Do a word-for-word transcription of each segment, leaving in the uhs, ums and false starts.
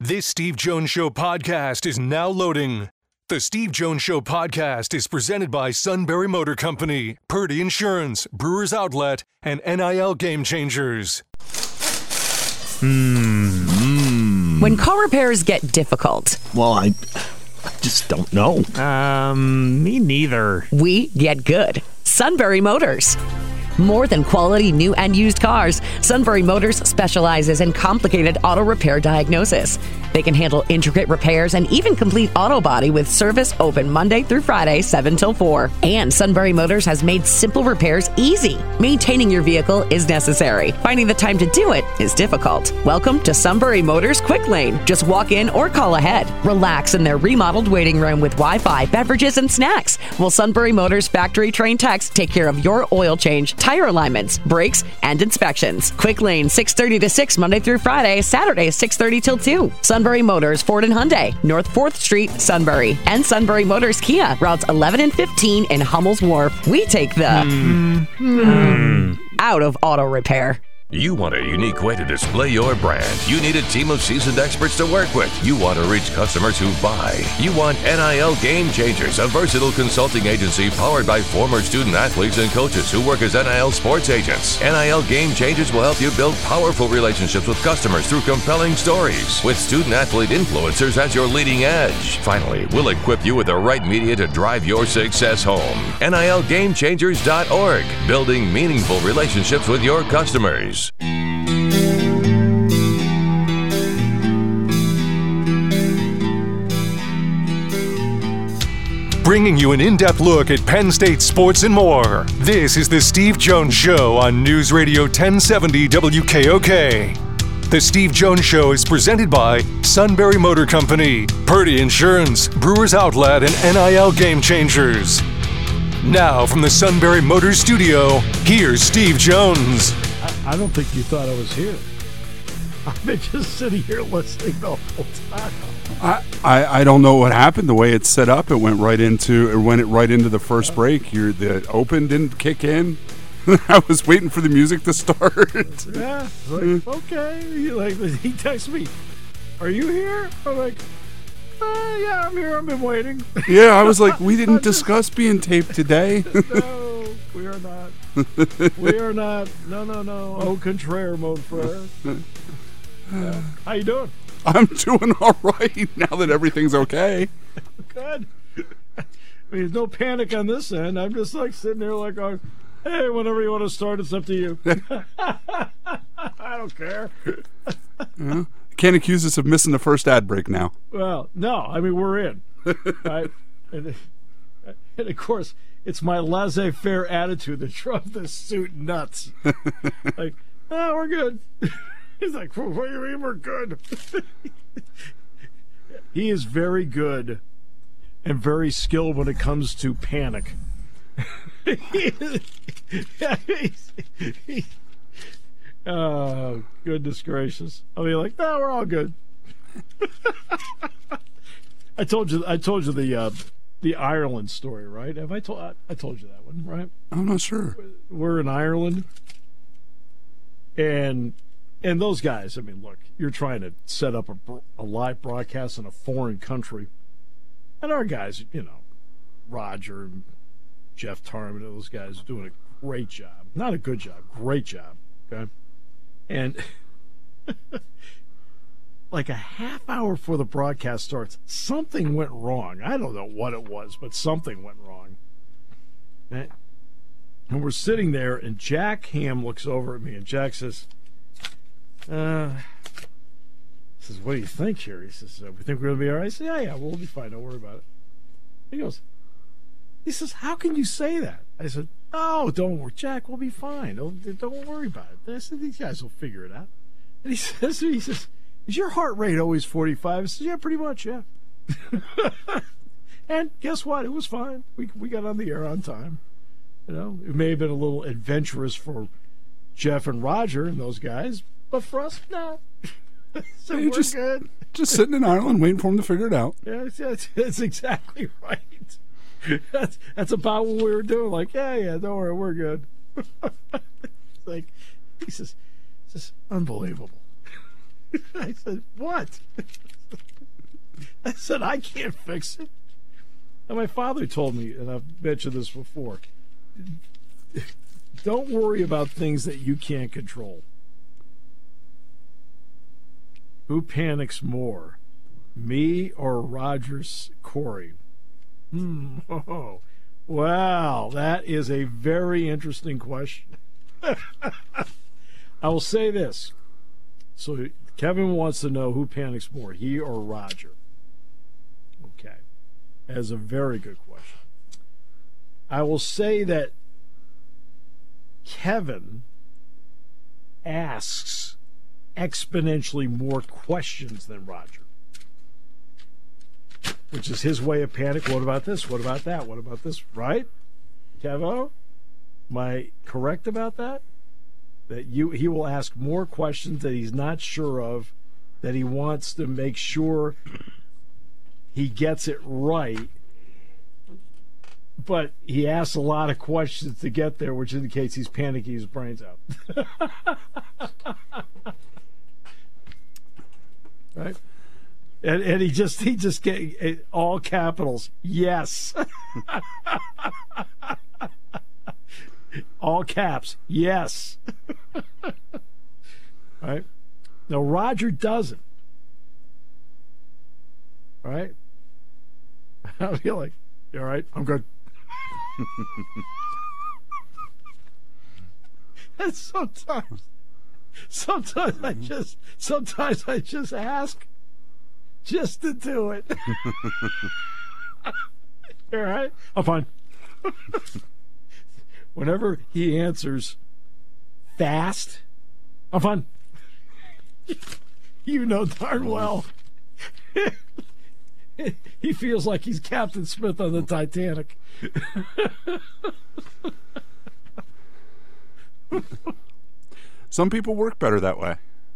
This Steve Jones Show podcast is now loading. The Steve Jones Show podcast is presented by Sunbury Motor Company, Purdy Insurance, Brewers Outlet, and N I L Game Changers. Hmm. When car repairs get difficult, Well, I, I just don't know. Um, me neither. we get good. Sunbury Motors. More than quality new and used cars, Sunbury Motors specializes in complicated auto repair diagnosis. They can handle intricate repairs and even complete auto body with service open Monday through Friday, seven till four. And Sunbury Motors has made simple repairs easy. Maintaining your vehicle is necessary. Finding the time to do it is difficult. Welcome to Sunbury Motors Quick Lane. Just walk in or call ahead. Relax in their remodeled waiting room with Wi-Fi, beverages, and snacks. While Sunbury Motors factory trained techs take care of your oil change, tire alignments, brakes, and inspections. Quick Lane, six thirty to six, Monday through Friday, Saturday, six thirty till two. Sunbury Motors, Ford and Hyundai, North fourth Street, Sunbury. And Sunbury Motors Kia, routes eleven and fifteen in Hummel's Wharf. We take the Mm. Mm. out of auto repair. You want a unique way to display your brand. You need a team of seasoned experts to work with. You want to reach customers who buy. You want N I L Game Changers, a versatile consulting agency powered by former student athletes and coaches who work as N I L sports agents. N I L Game Changers will help you build powerful relationships with customers through compelling stories, with student athlete influencers as your leading edge. Finally, we'll equip you with the right media to drive your success home. N I L Game Changers dot org, building meaningful relationships with your customers. Bringing you an in-depth look at Penn State sports and more. This is the Steve Jones Show on News Radio ten seventy W K O K. The Steve Jones Show is presented by Sunbury Motor Company, Purdy Insurance, Brewers Outlet, and N I L Game Changers. Now from the Sunbury Motors studio, here's Steve Jones. I don't think you thought I was here. I've been just sitting here listening the whole time. I, I, I don't know what happened. The way it's set up, it went right into it went right into the first break. Your the open didn't kick in. I was waiting for the music to start. Yeah, like, okay. He, like he texts me, "Are you here?" I'm like, uh, "Yeah, I'm here. I've been waiting." Yeah, I was like, we didn't discuss being taped today. No, we are not. We are not. No, no, no. Au contraire, mon frere. Uh, how you doing? I'm doing all right now that everything's okay. Good. I mean, there's no panic on this end. I'm just like sitting there like, going, hey, whenever you want to start, it's up to you. I don't care. Yeah. Can't accuse us of missing the first ad break now. Well, no. I mean, we're in. Right? And, and of course, it's my laissez-faire attitude that drove this suit nuts. Like, oh, we're good. He's like, what do you mean we're good? He is very good and very skilled when it comes to panic. Oh, goodness gracious. I'll be like, no, we're all good. I told you I told you the uh, the Ireland story, right? Have I told I, I told you that one, right? I'm not sure. We're in Ireland, and and those guys, I mean, look, you're trying to set up a, a live broadcast in a foreign country, and our guys, you know, Roger and Jeff Tarman, those guys are doing a great job. Not a good job, great job, okay? And like a half hour before the broadcast starts, something went wrong. I don't know what it was, but something went wrong. And we're sitting there, and Jack Ham looks over at me, and Jack says, uh, says, what do you think here? He says, uh, we think we're going to be all right? I said, yeah, yeah, we'll be fine. Don't worry about it. He goes, he says, how can you say that? I said, oh, don't worry, Jack, we'll be fine. Don't, don't worry about it. I said, these guys will figure it out. And he says, he says, is your heart rate always forty-five? I said, yeah, pretty much, yeah. And guess what? It was fine. We we got on the air on time. You know, it may have been a little adventurous for Jeff and Roger and those guys, but for us, no. So Hey, we're just, good. Just sitting in Ireland waiting for them to figure it out. Yeah, that's, that's, that's exactly right. That's that's about what we were doing. Like, yeah, yeah, don't worry, we're good. It's like, he says, it's just unbelievable. I said, what? I said, I can't fix it. And my father told me, and I've mentioned this before, don't worry about things that you can't control. Who panics more, me or Rogers Corey? Hmm. Oh, wow, that is a very interesting question. I will say this. So Kevin wants to know who panics more, he or Roger. Okay. That is a very good question. I will say that Kevin asks exponentially more questions than Roger, which is his way of panic. What about this? What about that? What about this? Right? Kevo? Am I correct about that? That you he will ask more questions that he's not sure of, that he wants to make sure he gets it right. But he asks a lot of questions to get there, which indicates he's panicking his brains out. Right? And, and he just he just get all capitals. Yes. All caps. Yes. Right? Now Roger doesn't. Right? I feel like, you all right? I'm good. And sometimes sometimes I just sometimes I just ask just to do it. All right? I'm fine. Whenever he answers fast, I'm fine. You know darn well. He feels like he's Captain Smith on the Titanic. Some people work better that way.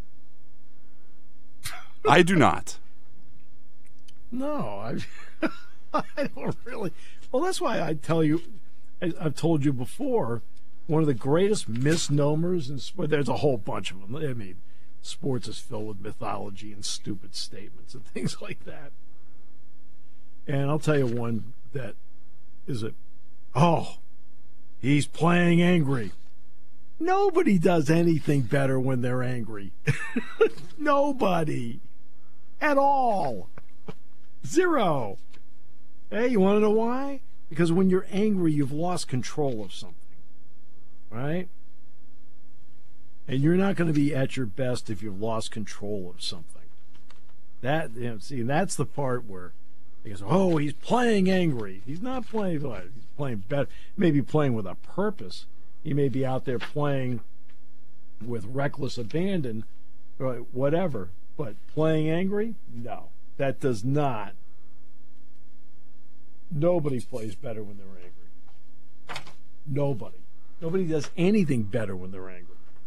I do not. No, I, I don't really. Well, that's why I tell you, I, I've told you before, one of the greatest misnomers in sport, there's a whole bunch of them. I mean, sports is filled with mythology and stupid statements and things like that. And I'll tell you one that is a, oh, he's playing angry. Nobody does anything better when they're angry. Nobody. At all. Zero. Hey, you want to know why? Because when you're angry, you've lost control of something. Right? And you're not going to be at your best if you've lost control of something. That, you know, see, that's the part where he goes, oh, he's playing angry. He's not playing, he's playing better. Maybe playing with a purpose. He may be out there playing with reckless abandon, or whatever. But playing angry? No. That does not. Nobody plays better when they're angry. Nobody. Nobody does anything better when they're angry.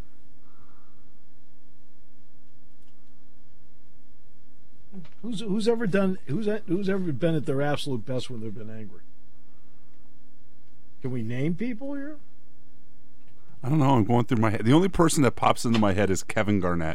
Who's who's ever done who's who's ever been at their absolute best when they've been angry? Can we name people here? I don't know. I'm going through my head. The only person that pops into my head is Kevin Garnett.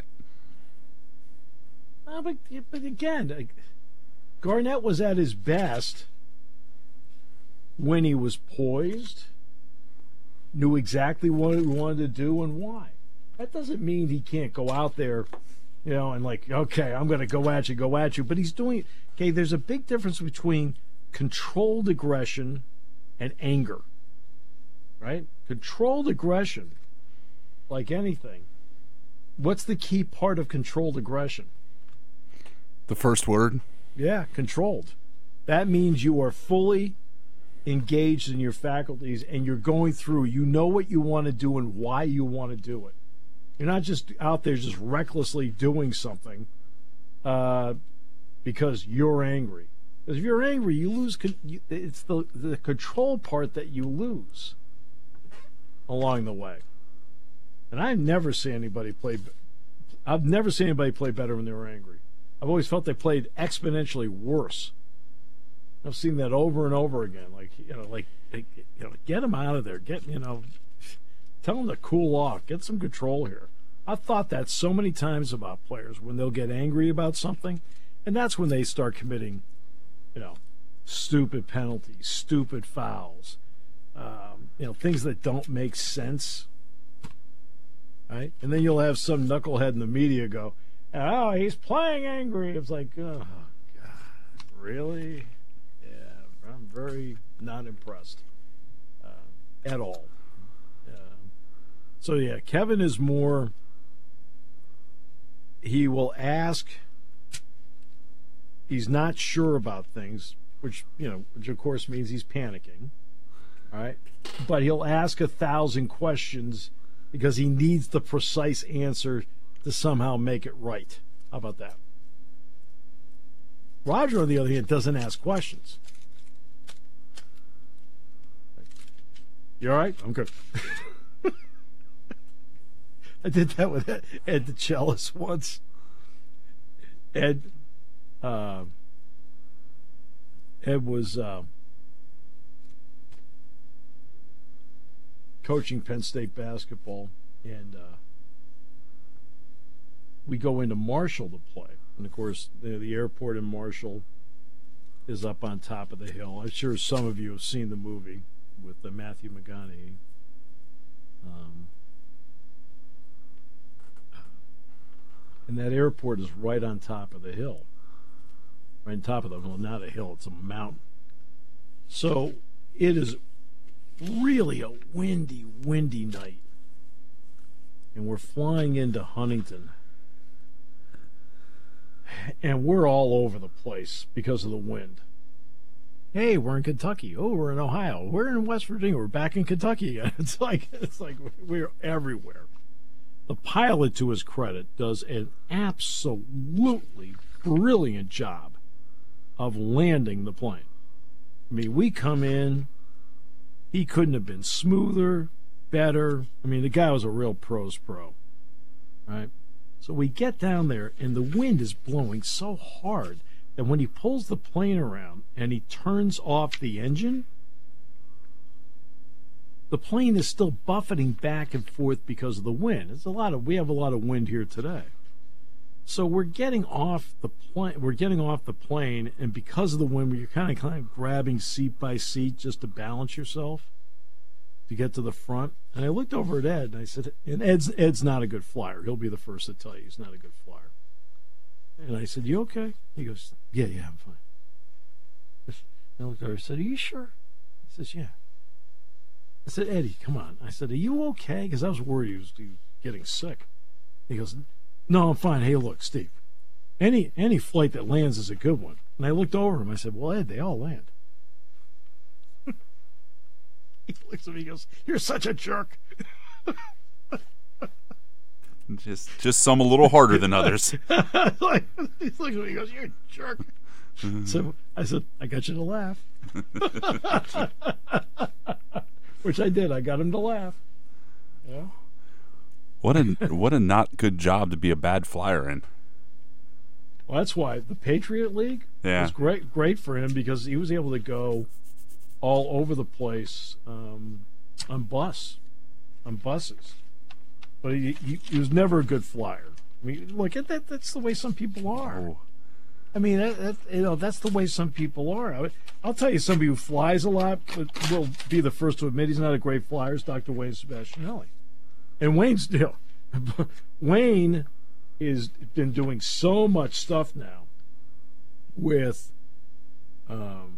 Uh, but, but again, Garnett was at his best when he was poised, knew exactly what he wanted to do and why. That doesn't mean he can't go out there, you know, and like, okay, I'm going to go at you, go at you. But he's doing it. Okay, there's a big difference between controlled aggression and anger, right? Controlled aggression, like anything, what's the key part of controlled aggression? The first word? Yeah, controlled. That means you are fully engaged in your faculties and you're going through, you know what you want to do and why you want to do it. You're not just out there just recklessly doing something uh, because you're angry. Because if you're angry, you lose, con- it's the, the control part that you lose along the way. And I've never seen anybody play, I've never seen anybody play better when they were angry. I've always felt they played exponentially worse. I've seen that over and over again. Like, you know, like, you know, get them out of there. Get, you know, tell them to cool off. Get some control here. I've thought that so many times about players when they'll get angry about something, and that's when they start committing, you know, stupid penalties, stupid fouls, um, you know, things that don't make sense. Right? And then you'll have some knucklehead in the media go, oh, he's playing angry. It's like, oh, God, really? Yeah, I'm very not impressed uh, at all. Uh, so, yeah, Kevin is more, he will ask, he's not sure about things, which, you know, which of course means he's panicking, all right? But he'll ask a thousand questions because he needs the precise answer to somehow make it right. How about that? Roger, on the other hand, doesn't ask questions. You all right? I'm good. I did that with Ed, Ed the cellist once. Ed, uh, Ed was uh, coaching Penn State basketball, and uh, we go into Marshall to play. And, of course, the, the airport in Marshall is up on top of the hill. I'm sure some of you have seen the movie with uh, Matthew McConaughey. Um, and that airport is right on top of the hill. Right on top of the, well, not a hill, it's a mountain. So it is really a windy, windy night. And we're flying into Huntington. And we're all over the place because of the wind. Hey, we're in Kentucky. Oh, we're in Ohio. We're in West Virginia. We're back in Kentucky again. It's like it's like we're everywhere. The pilot, to his credit, does an absolutely brilliant job of landing the plane. I mean, we come in, he couldn't have been smoother, better. I mean, the guy was a real pro's pro, right? So we get down there, and the wind is blowing so hard that when he pulls the plane around and he turns off the engine, the plane is still buffeting back and forth because of the wind. It's a lot of we have a lot of wind here today. So we're getting off the plane. We're getting off the plane, and because of the wind, you're kind of kind of grabbing seat by seat just to balance yourself to get to the front. And I looked over at Ed, and I said, and Ed's Ed's not a good flyer. He'll be the first to tell you he's not a good flyer. And I said, "You okay?" He goes, "Yeah, yeah, I'm fine." I looked over. I said, "Are you sure?" He says, "Yeah." I said, "Eddie, come on." I said, "Are you okay?" Because I was worried he was, he was getting sick. He goes, "No, I'm fine." Hey, look, Steve, any any flight that lands is a good one. And I looked over him. I said, "Well, Ed, they all land." He looks at me and goes, "You're such a jerk." Just just some a little harder than others. Like, he looks at me and goes, "You're a jerk." So I said, "I got you to laugh." Which I did. I got him to laugh. Yeah. What a what a not good job to be a bad flyer in. Well, that's why the Patriot League Yeah. was great great for him because he was able to go all over the place um, on bus, on buses. But he, he, he was never a good flyer. I mean, look, that that's the way some people are. Oh. I mean, that, that, you know, that's the way some people are. I, I'll tell you, somebody who flies a lot but will be the first to admit he's not a great flyer is Doctor Wayne Sebastianelli. And Wayne's, you know, Wayne has been doing so much stuff now with, um,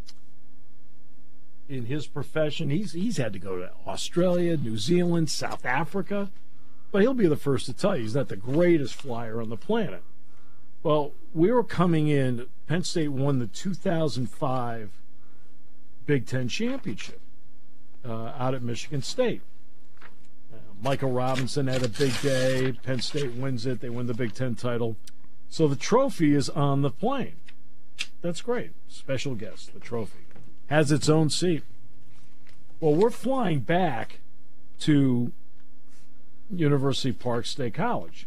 in his profession. He's he's had to go to Australia, New Zealand, South Africa, but he'll be the first to tell you he's not the greatest flyer on the planet. Well, we were coming in. Penn State won the two thousand five Big Ten championship uh, out at Michigan State. Uh, Michael Robinson had a big day. Penn State wins it. They win the Big Ten title. So the trophy is on the plane. That's great. Special guest, the trophy. Has its own seat. Well, we're flying back to University Park State College.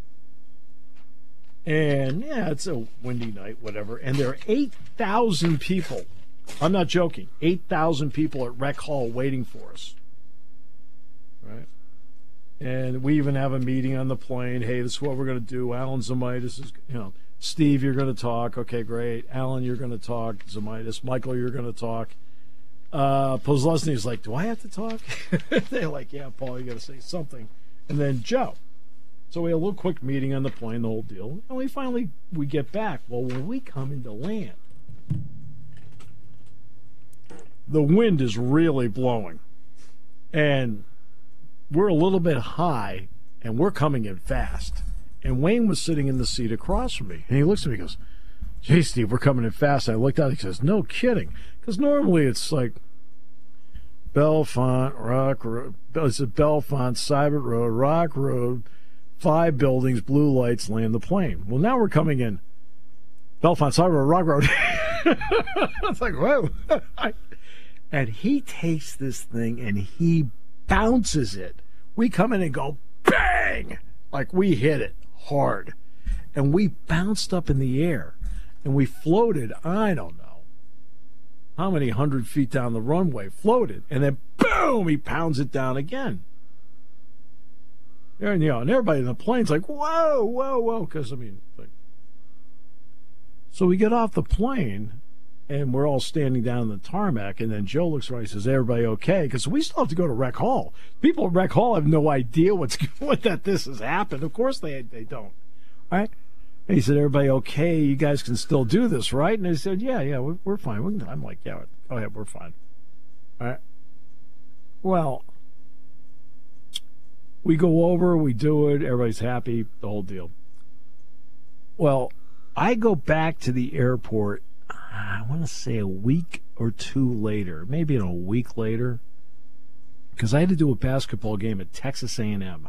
And, yeah, it's a windy night, whatever. And there are eight thousand people. I'm not joking. eight thousand people at Rec Hall waiting for us. Right? And we even have a meeting on the plane. Hey, this is what we're going to do. Alan Zamitis is, you know, Steve, you're going to talk. Okay, great. Alan, you're going to talk. Zamitis. Michael, you're going to talk. Uh, Pozlesny's like, do I have to talk? They're like, yeah, Paul, you got to say something. And then Joe. So we had a little quick meeting on the plane, the whole deal. And we finally, we get back. Well, when we come into land, the wind is really blowing. And we're a little bit high, and we're coming in fast. And Wayne was sitting in the seat across from me. And he looks at me and goes, gee, Steve, we're coming in fast. I looked out, he says, no kidding. Because normally it's like Bellefonte, Rock Road, it's a Bellefonte, Cybert Road, Rock Road, five buildings, blue lights, land the plane. Well, now we're coming in Bellefonte, Cybert Road, Rock Road. It's like, whoa. And he takes this thing and he bounces it. We come in and go bang, like we hit it hard. And we bounced up in the air and we floated, I don't know how many hundred feet down the runway, floated, and then boom, he pounds it down again. And, you know, and everybody in the plane's like, whoa, whoa, whoa, because, I mean, like, so we get off the plane, and we're all standing down the tarmac, and then Joe looks around and says, everybody okay? Because we still have to go to Rec Hall. People at Rec Hall have no idea what's what that this has happened. Of course they they don't. All right? And he said, everybody okay? You guys can still do this, right? And they said, yeah, yeah, we're, we're fine. We can, I'm like, yeah, go ahead, we're fine. All right? Well, we go over, we do it, everybody's happy, the whole deal. Well, I go back to the airport, I want to say a week or two later, maybe a week later, because I had to do a basketball game at Texas A and M.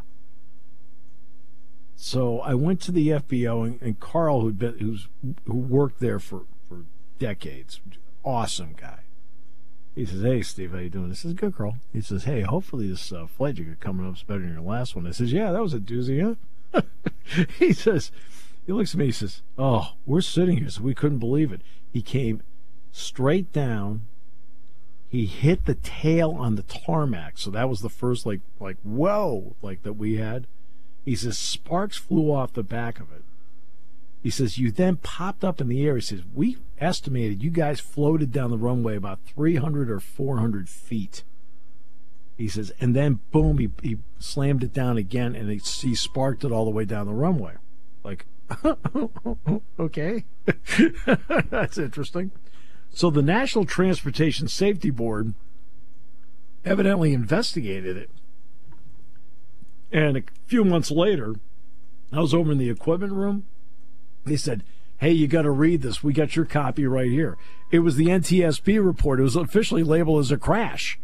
So I went to the F B O, and, and Carl, who'd been, who's who worked there for, for decades, awesome guy. He says, hey, Steve, how you doing? This is good, Carl. He says, hey, hopefully this uh, flight you got coming up is better than your last one. I says, yeah, that was a doozy, huh? He says, he looks at me, he says, oh, we're sitting here, so we couldn't believe it. He came straight down. He hit the tail on the tarmac. So that was the first, like, like whoa, like that we had. He says, sparks flew off the back of it. He says, you then popped up in the air. He says, we estimated you guys floated down the runway about three hundred or four hundred feet. He says, and then, boom, he, he slammed it down again, and he, he sparked it all the way down the runway. Like, okay. That's interesting. So the National Transportation Safety Board evidently investigated it. And a few months later, I was over in the equipment room. They said, hey, you got to read this. We got your copy right here. It was the N T S B report. It was officially labeled as a crash.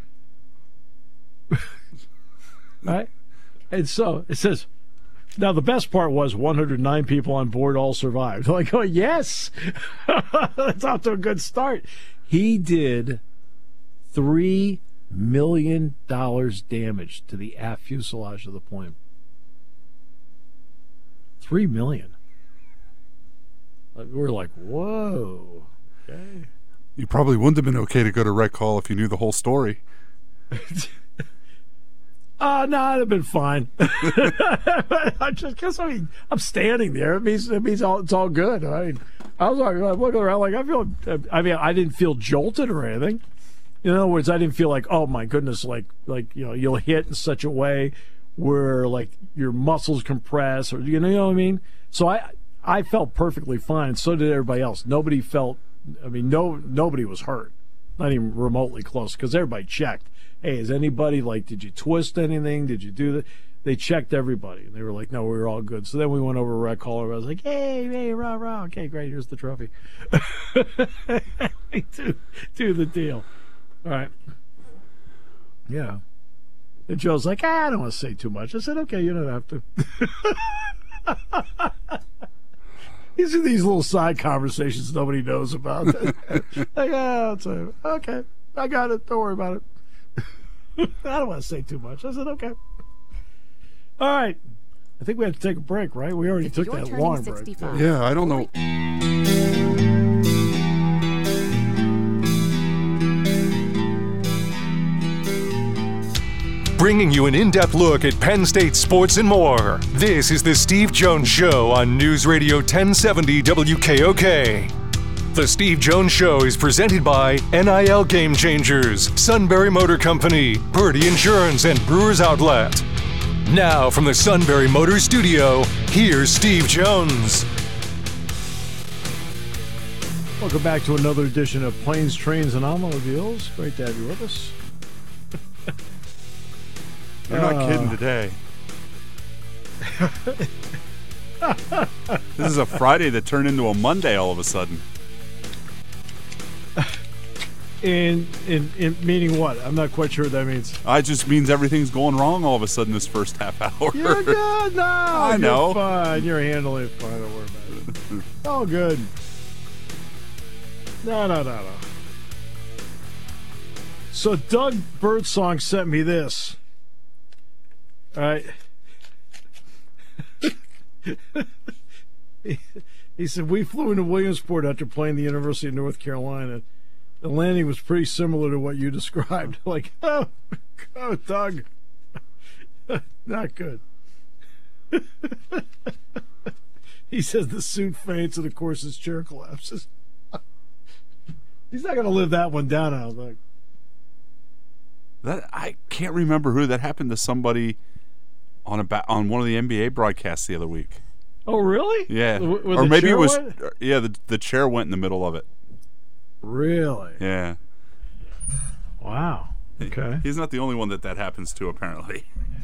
Right? And so it says, now the best part was one hundred nine people on board all survived. Like, oh, yes. That's off to a good start. He did three million dollars damage to the aft fuselage of the plane. Three million. We're like, whoa. Okay. You probably wouldn't have been okay to go to Rec Hall if you knew the whole story. Uh, no, it'd have been fine. I just guess I mean I'm standing there. It means it means all, it's all good. I mean, I was like, I'm looking around like I feel. I mean, I didn't feel jolted or anything. In other words, I didn't feel like, oh my goodness, like like you know, you'll hit in such a way where like your muscles compress, or you know, you know what I mean. So I I felt perfectly fine. So did everybody else. Nobody felt. I mean, no nobody was hurt, not even remotely close, because everybody checked. Hey, is anybody, like, did you twist anything? Did you do that? They checked everybody, and they were like, no, we were all good. So then we went over to Rec Hall, and I was like, hey, hey, rah, rah. Okay, great, here's the trophy. do, do the deal. All right. Yeah. And Joe's like, ah, I don't want to say too much. I said, okay, you don't have to. These are these little side conversations nobody knows about. Like, oh, it's a, okay, I got it. Don't worry about it. I don't want to say too much. I said, okay. All right. I think we have to take a break, right? We already took that long break. Yeah, I don't know. bringing you an in-depth look at Penn State sports and more. This is the Steve Jones Show on News Radio ten seventy W K O K. The Steve Jones Show is presented by N I L Game Changers, Sunbury Motor Company, Purdy Insurance, and Brewers Outlet. Now from the Sunbury Motors Studio, here's Steve Jones. Welcome back to another edition of Planes, Trains, and Automobiles. Great to have you with us. You're not Uh, kidding today. This is a Friday that turned into a Monday all of a sudden. In, in in meaning what? I'm not quite sure what that means. It just means everything's going wrong all of a sudden this first half hour. You're good. No, I know. You're fine. You're handling it fine. Don't worry about it. All good. No, no, no, no. So Doug Birdsong sent me this. All right. he, he said, we flew into Williamsport after playing the University of North Carolina. The landing was pretty similar to what you described. Like, oh, oh Doug. Not good. He says the suit faints and, of course, his chair collapses. He's not going to live that one down, I don't think. That I can't remember who that happened to somebody on a ba- on one of the N B A broadcasts the other week. Oh, really? Yeah, W- with or the maybe chair it was. went? Yeah, the the chair went in the middle of it. Really? Yeah. Wow. Okay. He's not the only one that that happens to, apparently.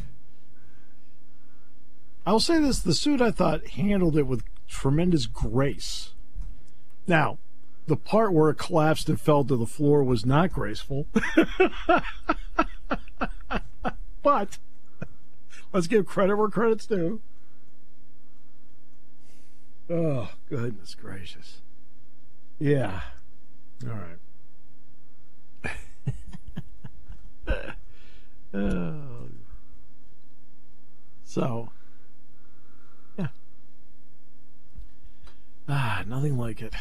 I'll say this: the suit, I thought, handled it with tremendous grace. Now, the part where it collapsed and fell to the floor was not graceful. But let's give credit where credit's due. Oh, goodness gracious. Yeah. All right. Oh. So, yeah. Ah, nothing like it.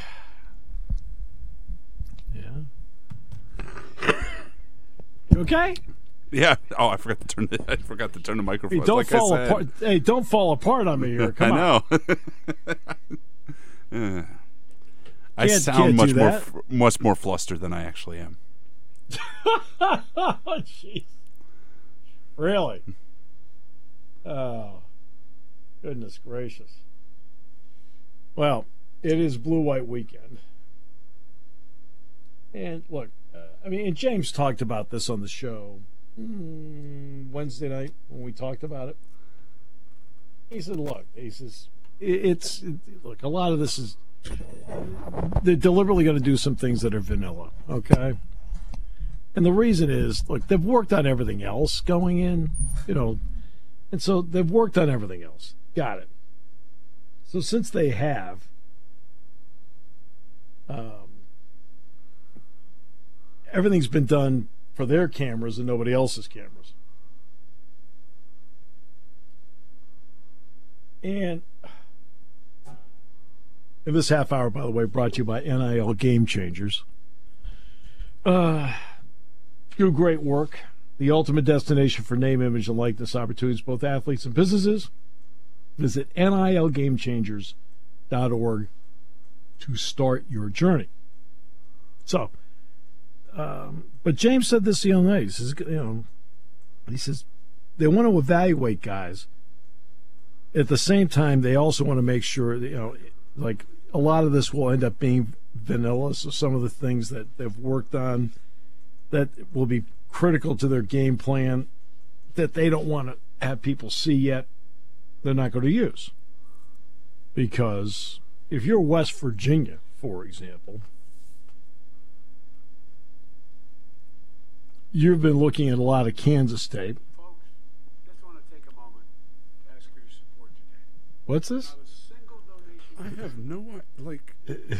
Yeah. You okay? Yeah. Oh, I forgot to turn the I forgot to turn the microphone. Hey, don't like fall I said. apart. Hey, don't fall apart on me here. Come I on. know. Yeah. I Can't- sound can't much do more that. f- much more flustered than I actually am. Oh, jeez. Really? Oh, goodness gracious. Well, it is Blue White Weekend. And look, uh, I mean, and James talked about this on the show mm, Wednesday night when we talked about it. He said, look, he says, it, it's, it, look, a lot of this is, they're deliberately going to do some things that are vanilla, okay? And the reason is, look, they've worked on everything else going in, you know, and so they've worked on everything else. Got it. So since they have, um, everything's been done for their cameras and nobody else's cameras. And in this half hour, by the way, brought to you by N I L Game Changers. Uh, do great work. The ultimate destination for name, image, and likeness opportunities, both athletes and businesses. Visit N I L game changers dot org to start your journey. So, um, but James said this the other night. He says, you know, he says they want to evaluate guys. At the same time, they also want to make sure that, you know, like a lot of this will end up being vanilla. So some of the things that they've worked on that will be critical to their game plan that they don't want to have people see yet, they're not going to use. Because if you're West Virginia, for example, you've been looking at a lot of Kansas tape. Folks, just want to take a moment to ask for your support today. What's this? Not a single donation. I have no like.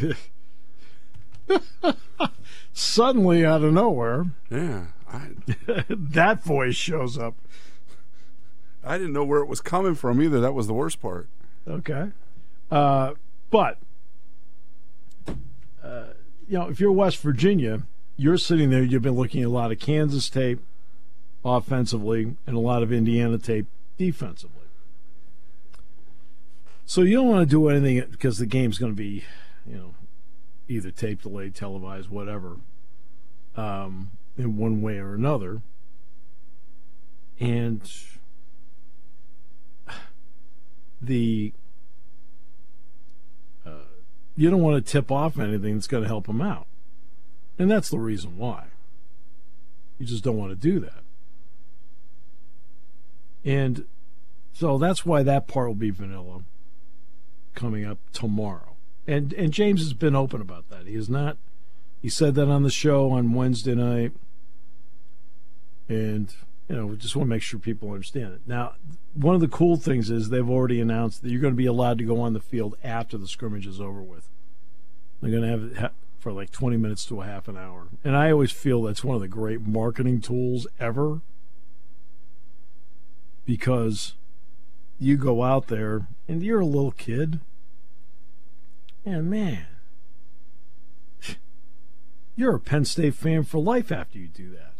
Suddenly, out of nowhere, Yeah, I that voice shows up. I didn't know where it was coming from either. That was the worst part. Okay. Uh, but, uh, you know, if you're West Virginia, you're sitting there, you've been looking at a lot of Kansas tape, offensively and a lot of Indiana tape defensively. So you don't want to do anything because the game's going to be, you know, either tape delayed, televised, whatever, um, in one way or another. And the uh, you don't want to tip off anything that's going to help them out. And that's the reason why. You just don't want to do that. And so that's why that part will be vanilla coming up tomorrow. And and James has been open about that. He is not, he said that on the show on Wednesday night. And, you know, we just want to make sure people understand it. Now, one of the cool things is they've already announced that you're going to be allowed to go on the field after the scrimmage is over with. They're going to have it for like twenty minutes to a half an hour. And I always feel that's one of the great marketing tools ever, because you go out there and you're a little kid, and man, you're a Penn State fan for life after you do that.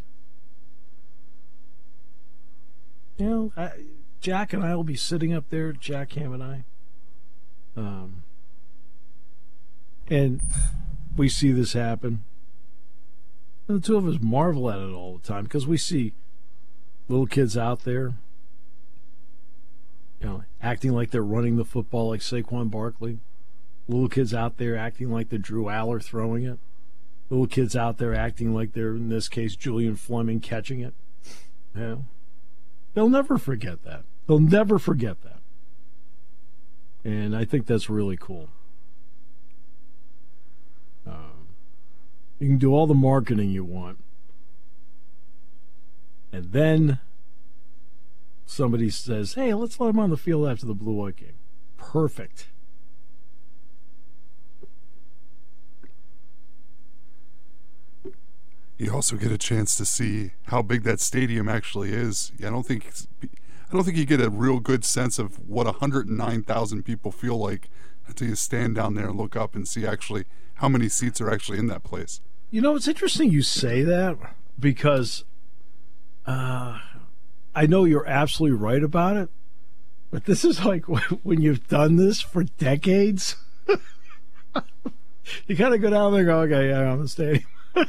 You know, I, Jack and I will be sitting up there, Jack Ham and I, um, and we see this happen. And the two of us marvel at it all the time because we see little kids out there, you know, acting like they're running the football like Saquon Barkley. Little kids out there acting like they're Drew Aller throwing it. Little kids out there acting like they're, in this case, Julian Fleming catching it. You know? They'll never forget that. They'll never forget that. And I think that's really cool. Um, you can do all the marketing you want. And then somebody says, hey, let's let him on the field after the Blue-White game. Perfect. You also get a chance to see how big that stadium actually is. I don't think I don't think you get a real good sense of what one hundred nine thousand people feel like until you stand down there and look up and see actually how many seats are actually in that place. You know, it's interesting you say that because uh, I know you're absolutely right about it, but this is like when you've done this for decades. You kind of go down there and go, okay, yeah, I'm in the stadium.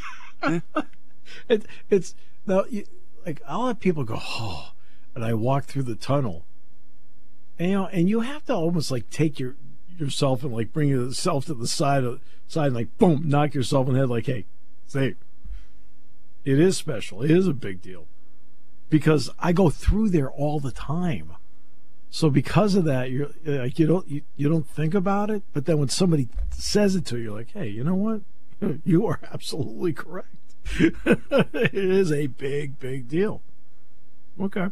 it, it's now you, like I'll have people go, oh, and I walk through the tunnel, and you know, and you have to almost like take your yourself and like bring yourself to the side of side and like boom, knock yourself in the head, like, hey, say, it is special, it is a big deal, because I go through there all the time. So because of that, you're like you don't you, you don't think about it, but then when somebody says it to you, you're like, hey, you know what? You are absolutely correct. It is a big, big deal. Okay.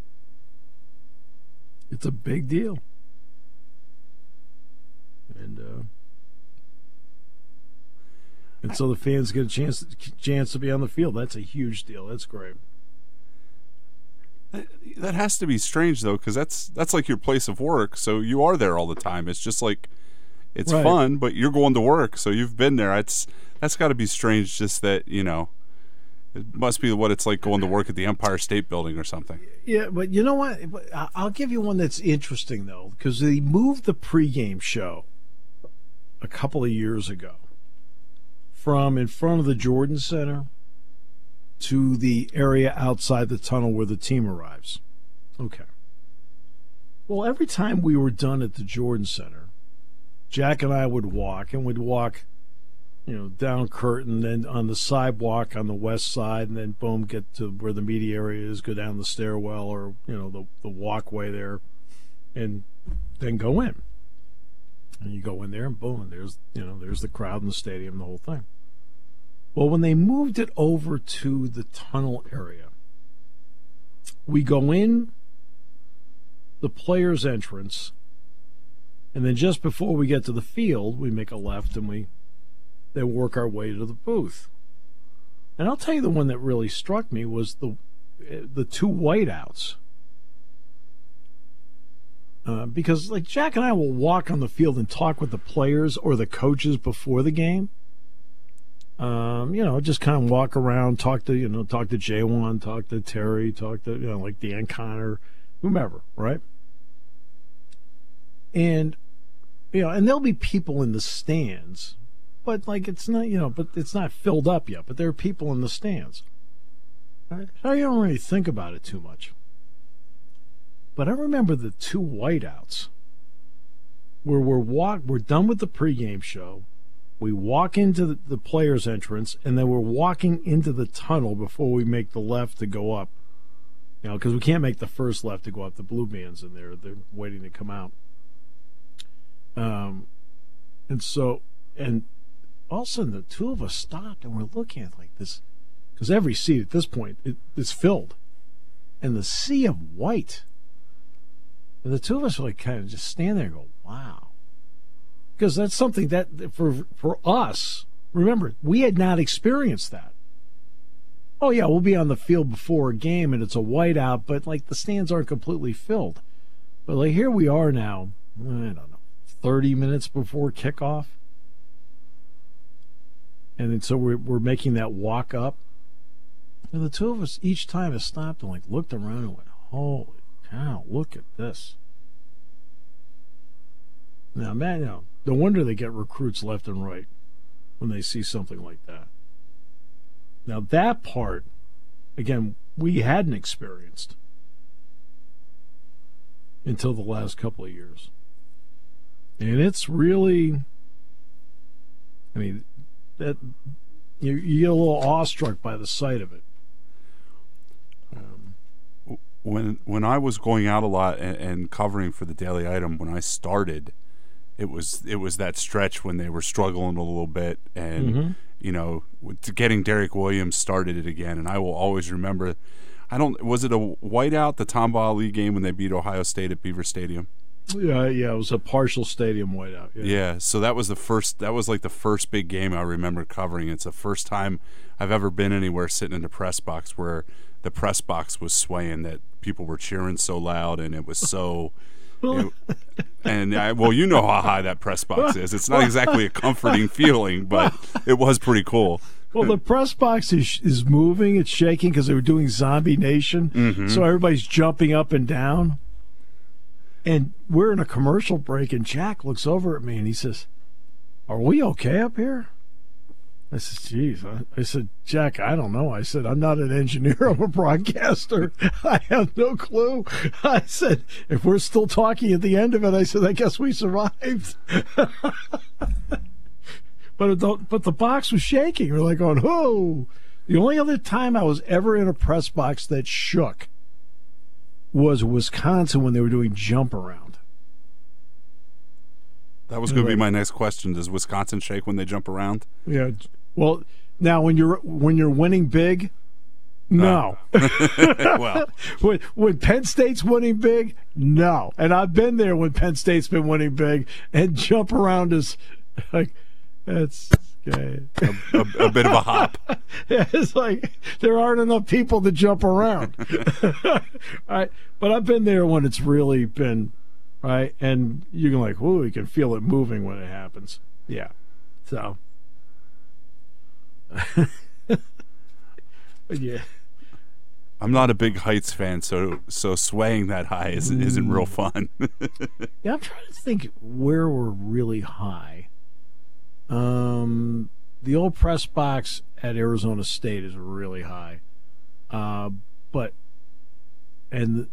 It's a big deal. And uh, and so the fans get a chance chance to be on the field. That's a huge deal. That's great. That has to be strange, though, because that's, that's like your place of work, so you are there all the time. It's just like... It's right. Fun, but you're going to work, so you've been there. It's that's got to be strange. Just that, you know, it must be what it's like going to work at the Empire State Building or something. Yeah, but you know what? I'll give you one that's interesting though, because they moved the pregame show a couple of years ago from in front of the Jordan Center to the area outside the tunnel where the team arrives. Okay. Well, every time we were done at the Jordan Center, Jack and I would walk, and we'd walk, you know, down Curtin, then on the sidewalk on the west side, and then boom, get to where the media area is, go down the stairwell or, you know, the, the walkway there, and then go in. And you go in there, and boom, and there's, you know, there's the crowd in the stadium, the whole thing. Well, when they moved it over to the tunnel area, we go in the players' entrance, and then just before we get to the field, we make a left and we then work our way to the booth. And I'll tell you the one that really struck me was the the two whiteouts. Uh, because, like, Jack and I will walk on the field and talk with the players or the coaches before the game. Um, you know, just kind of walk around, talk to, you know, talk to J one, talk to Terry, talk to, you know, like Dan Connor, whomever, right? And, you know, and there'll be people in the stands, but like it's not, you know, but it's not filled up yet, but there are people in the stands. Right? So you don't really think about it too much. But I remember the two whiteouts where we're walk, we're done with the pregame show. We walk into the, the players' entrance, and then we're walking into the tunnel before we make the left to go up. You know, because we can't make the first left to go up. The blue band's in there; they're waiting to come out. Um, and so, and all of a sudden, the two of us stopped, and we're looking at like this, because every seat at this point it, is filled, and the sea of white. And the two of us were like kind of just stand there and go, "Wow." Because that's something that, for for us, remember, we had not experienced that. Oh, yeah, we'll be on the field before a game, and it's a whiteout, but, like, the stands aren't completely filled. But, like, here we are now, I don't know, thirty minutes before kickoff. And then so we're, we're making that walk up. And the two of us each time have stopped and, like, looked around and went, holy cow, look at this. Now, man, you know, no wonder they get recruits left and right when they see something like that. Now, that part, again, we hadn't experienced until the last couple of years. And it's really, I mean, that you, you get a little awestruck by the sight of it. Um, when when I was going out a lot and, and covering for the Daily Item, when I started, It was it was that stretch when they were struggling a little bit, and mm-hmm. you know, getting Derek Williams started it again. And I will always remember. I don't. Was it a whiteout, the Tamba Ali game when they beat Ohio State at Beaver Stadium? Yeah, yeah, it was a partial stadium whiteout. Yeah. yeah, so that was the first. That was like the first big game I remember covering. It's the first time I've ever been anywhere sitting in the press box where the press box was swaying, that people were cheering so loud, and it was so. It, and I, well, you know how high that press box is. It's not exactly a comforting feeling, but it was pretty cool. Well, the press box is is moving, it's shaking because they were doing Zombie Nation, mm-hmm. so everybody's jumping up and down. And we're in a commercial break, and Jack looks over at me and he says, "Are we okay up here?" I said, geez. I, I said, Jack, I don't know. I said, I'm not an engineer. I'm a broadcaster. I have no clue. I said, if we're still talking at the end of it, I said, I guess we survived. but, it but the box was shaking. We're like going, oh. The only other time I was ever in a press box that shook was Wisconsin when they were doing jump around. That was going to be my next question. Does Wisconsin shake when they jump around? Yeah. Well, now when you're when you're winning big, no. Well, when when Penn State's winning big, no. And I've been there when Penn State's been winning big, and jump around is like that's okay. a, a, a bit of a hop. Yeah, it's like there aren't enough people to jump around. All right, but I've been there when it's really been. Right, and you can like, whoa, you can feel it moving when it happens. Yeah, so, but yeah, I'm not a big heights fan, so so swaying that high isn't, isn't real fun. Yeah, I'm trying to think where we're really high. Um, the old press box at Arizona State is really high, uh, but and. The,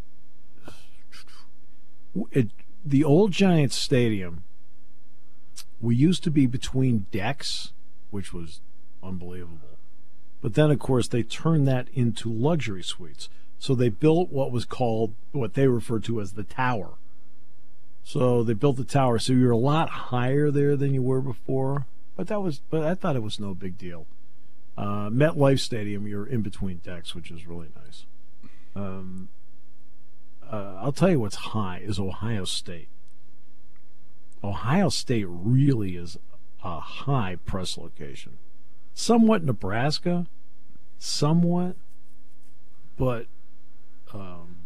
It, the old Giants Stadium, we used to be between decks, which was unbelievable. But then, of course, they turned that into luxury suites. So they built what was called, what they referred to as the tower. So they built the tower. So you're a lot higher there than you were before. But that was, but I thought it was no big deal. Uh, MetLife Stadium, you're in between decks, which is really nice. Um, Uh, I'll tell you what's high is Ohio State. Ohio State really is a high press location. Somewhat Nebraska, somewhat, but um,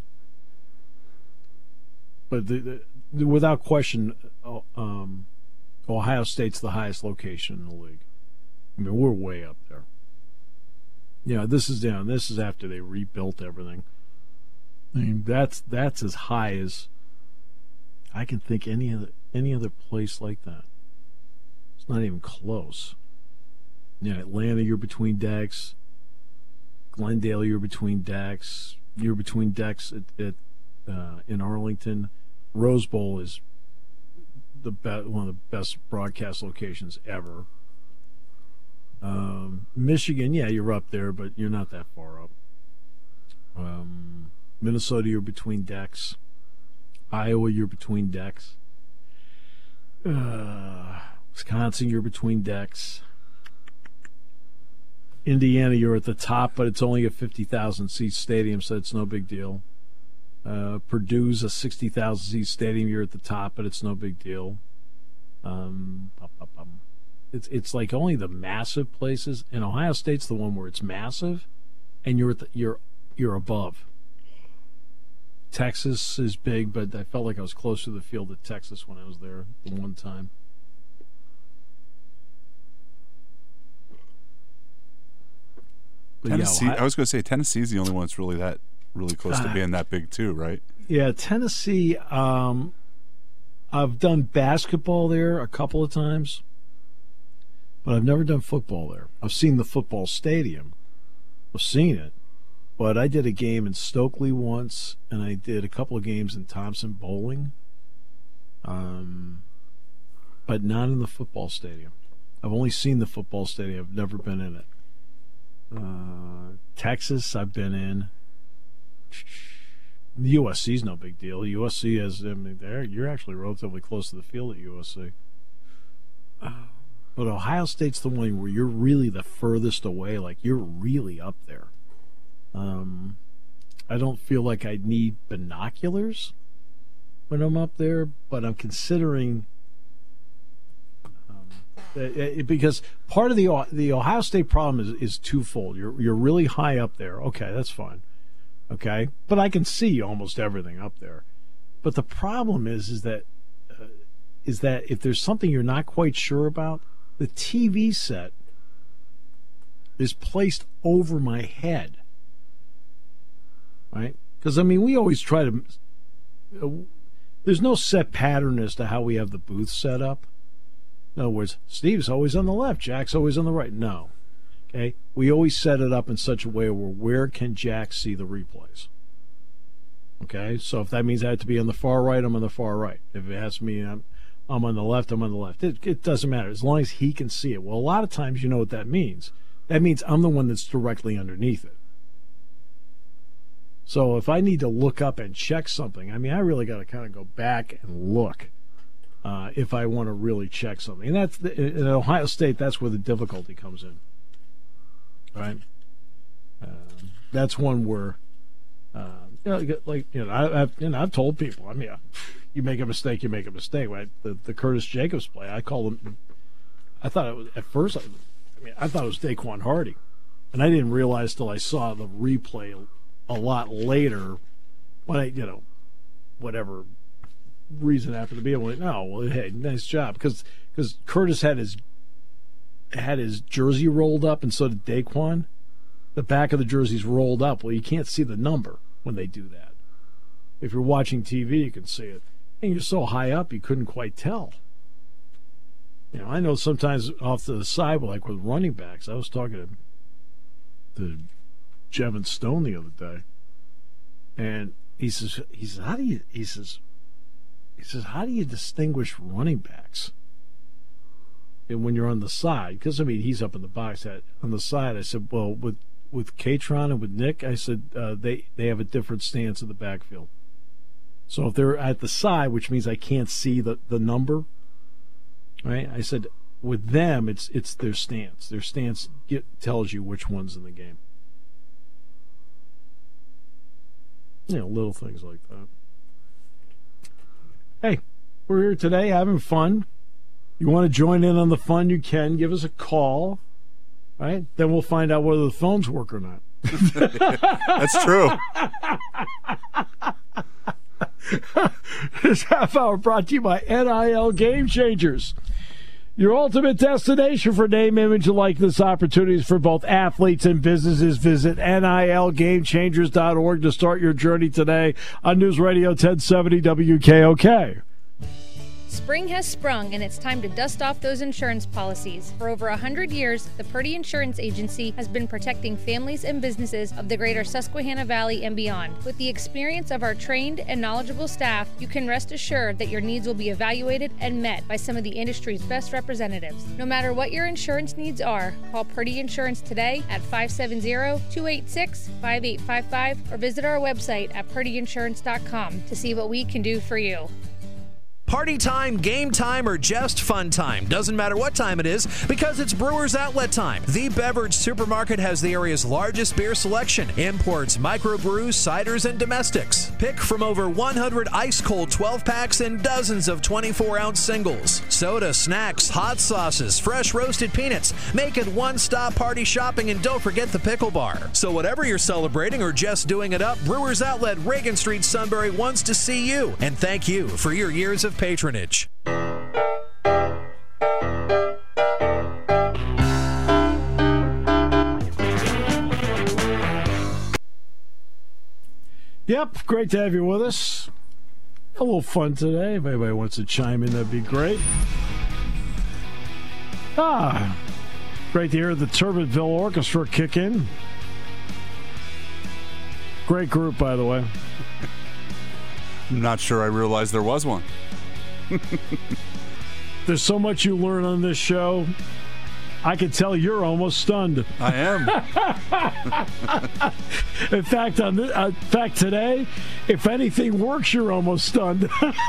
but the, the, without question, uh, um, Ohio State's the highest location in the league. I mean, we're way up there. Yeah, this is down. This is after they rebuilt everything. I mean, that's that's as high as I can think any other any other place like that. It's not even close. Yeah, Atlanta, you're between decks. Glendale, you're between decks. You're between decks at, at uh, in Arlington. Rose Bowl is the be- one of the best broadcast locations ever. Um, Michigan, yeah, you're up there, but you're not that far up. Um, Minnesota, you're between decks. Iowa, you're between decks. Uh, Wisconsin, you're between decks. Indiana, you're at the top, but it's only a fifty thousand seat stadium, so it's no big deal. Uh, Purdue's a sixty thousand seat stadium. You're at the top, but it's no big deal. Um, up, up, up. It's it's like only the massive places, and Ohio State's the one where it's massive, and you're at the, you're you're above. Texas is big, but I felt like I was closer to the field at Texas when I was there the one time. But Tennessee. yeah, Ohio, I was going to say Tennessee's the only one that's really that really close uh, to being that big too, right? Yeah, Tennessee. Um, I've done basketball there a couple of times, but I've never done football there. I've seen the football stadium. I've seen it, but I did a game in Stokely once, and I did a couple of games in Thompson Bowling, um, but not in the football stadium. I've only seen the football stadium. I've never been in it. Uh, Texas, I've been in. The U S C's no big deal. U S C is, I mean, there you're actually relatively close to the field at U S C. Uh, but Ohio State's the one where you're really the furthest away. Like, you're really up there. Um, I don't feel like I need binoculars when I'm up there, but I'm considering um, it, because part of the the Ohio State problem is is twofold. You're you're really high up there. Okay, that's fine. Okay, but I can see almost everything up there. But the problem is, is that uh, is that if there's something you're not quite sure about, the T V set is placed over my head, right? Because I mean, we always try to. Uh, there's no set pattern as to how we have the booth set up. In other words, Steve's always on the left, Jack's always on the right. No. Okay, we always set it up in such a way where where can Jack see the replays? Okay, so if that means I have to be on the far right, I'm on the far right. If it has me, I'm, I'm on the left, I'm on the left. It, it doesn't matter as long as he can see it. Well, a lot of times you know what that means. That means I'm the one that's directly underneath it. So if I need to look up and check something, I mean, I really got to kind of go back and look uh, if I want to really check something. And that's the, in Ohio State, that's where the difficulty comes in. Right, uh, that's one where, uh, you know, like you know, I, I've you know I've told people, I mean, uh, you make a mistake, you make a mistake. Right, the the Curtis Jacobs play, I call him. I thought it was at first. I, I mean, I thought it was Daquan Hardy, and I didn't realize till I saw the replay a lot later. When I, you know, whatever reason happened to be, I'm like, no, well, hey, nice job, because because Curtis had his. had his jersey rolled up, and so did Daquan. The back of the jersey's rolled up. Well, you can't see the number when they do that. If you're watching T V, you can see it. And you're so high up, you couldn't quite tell. You know, I know sometimes off to the side, like with running backs, I was talking to, to Jevin Stone the other day, and he says, he says, how do you, he says, he says, how do you distinguish running backs? And when you're on the side, because I mean he's up in the box. At, on the side, I said, well, with with Katron and with Nick, I said uh, they they have a different stance in the backfield. So if they're at the side, which means I can't see the, the number, right? I said with them, it's it's their stance. Their stance get, tells you which one's in the game. You know, little things like that. Hey, we're here today having fun. You want to join in on the fun, you can. Give us a call, right? Then we'll find out whether the phones work or not. That's true. This half hour brought to you by N I L Game Changers. Your ultimate destination for name, image, and likeness opportunities for both athletes and businesses. Visit N I L game changers dot org to start your journey today on News Radio ten seventy W K O K. Spring has sprung, and it's time to dust off those insurance policies. For over one hundred years, the Purdy Insurance Agency has been protecting families and businesses of the greater Susquehanna Valley and beyond. With the experience of our trained and knowledgeable staff, you can rest assured that your needs will be evaluated and met by some of the industry's best representatives. No matter what your insurance needs are, call Purdy Insurance today at five seven zero, two eight six, five eight five five or visit our website at purdy insurance dot com to see what we can do for you. Party time, game time, or just fun time. Doesn't matter what time it is because it's Brewers Outlet time. The beverage supermarket has the area's largest beer selection. Imports, microbrews, ciders, and domestics. Pick from over one hundred ice-cold twelve-packs and dozens of twenty-four ounce singles. Soda, snacks, hot sauces, fresh roasted peanuts. Make it one-stop party shopping, and don't forget the pickle bar. So whatever you're celebrating or just doing it up, Brewers Outlet, Reagan Street, Sunbury wants to see you. And thank you for your years of patronage. Yep, great to have you with us. A little fun today. If anybody wants to chime in, that'd be great. Ah, great to hear the Turbinville Orchestra kick in. Great group, by the way. I'm not sure I realized there was one. There's so much you learn on this show. I can tell you're almost stunned. I am. in fact, on this, uh, in fact, today, if anything works, you're almost stunned.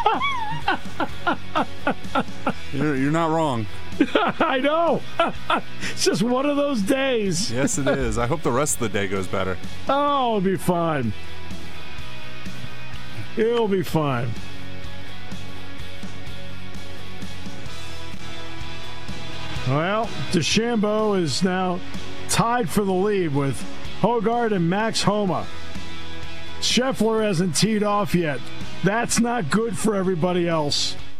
you're, you're not wrong. I know. It's just one of those days. Yes, it is. I hope the rest of the day goes better. Oh, it'll be fine. It'll be fine. Well, DeChambeau is now tied for the lead with Hogard and Max Homa. Scheffler hasn't teed off yet. That's not good for everybody else.